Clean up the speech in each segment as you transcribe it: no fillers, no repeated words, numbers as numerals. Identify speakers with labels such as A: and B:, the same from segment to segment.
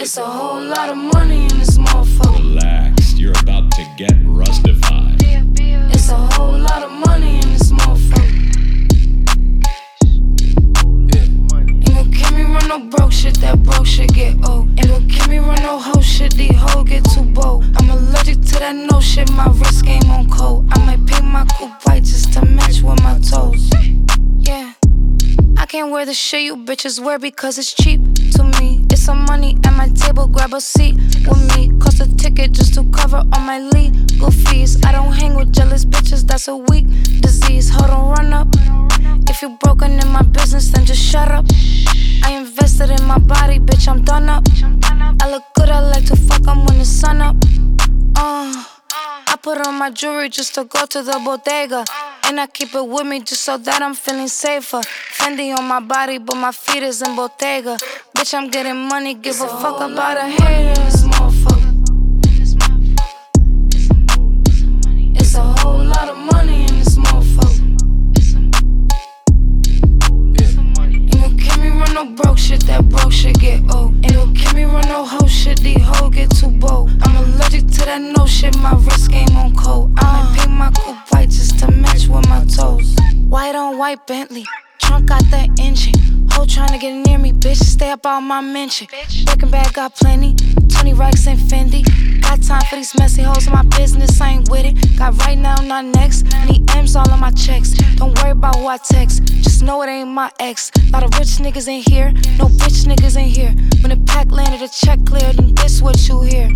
A: It's a whole lot of money in this motherfucker.
B: Relax, you're about to get rustified.
A: It's a whole lot of money in this motherfucker. Ain't gon' keep me run no broke shit, that broke shit get old. Ain't gon' keep me run no hoe shit, these hoes get too bold. I'm allergic to that no shit, my wrist game on cold. I might paint my coupe white just to match with my toes. Yeah, I can't wear the shit you bitches wear because it's cheap to me. It's some money at my table, grab a seat with me. Cost a ticket just to cover all my legal fees. I don't hang with jealous bitches, that's a weak disease. Hold on, run up. If you broken in my business, then just shut up. I invested in my body, bitch, I'm done up. I look good, I like to fuck, I'm when the sun up. I put on my jewelry just to go to the bodega. And I keep it with me just so that I'm feeling safer. Fendi on my body, but my feet is in Bottega. Bitch, I'm getting money, give a fuck about a hater in this motherfucker. It's a whole lot of money in this motherfucker. Ain't gon' keep me run no broke shit, that broke shit get old. Ain't gon' keep me run no hoe shit, these hoes get too bold. I'm allergic to that no shit, my wrist game on cold. I might paint my coupe white just to match with my toes. White on white Bentley, trunk got the engine. Hoe tryna get near me, bitch, stay up out my mention. Birkin bag got plenty, 20 racks and Fendi. Got time for these messy hoes in my business, I ain't with it. Got right now, not next. Need M's all on my checks. Don't worry about who I text, just know it ain't my ex. Lot of rich niggas in here, no bitch niggas in here. When the pack landed, the check cleared, then this what you hear.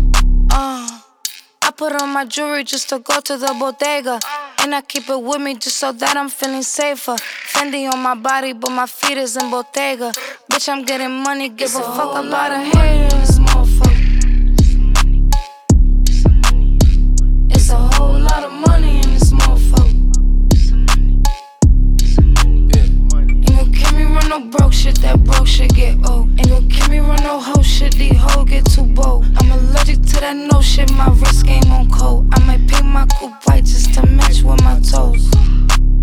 A: I put on my jewelry just to go to the bodega. And I keep it with me just so that I'm feeling safer. Fendi on my body, but my feet is in Bottega. Bitch, I'm getting money, give a fuck about a hater in this motherfucker. It's a whole lot of money in this motherfucker. Ain't gon' keep me run no broke shit, that broke shit get old. Ain't gon' keep me run no hoe shit, these hoes get too bold. I'm allergic to that no shit, my wrist game on cold. I might paint my coupe white just to match with my toes.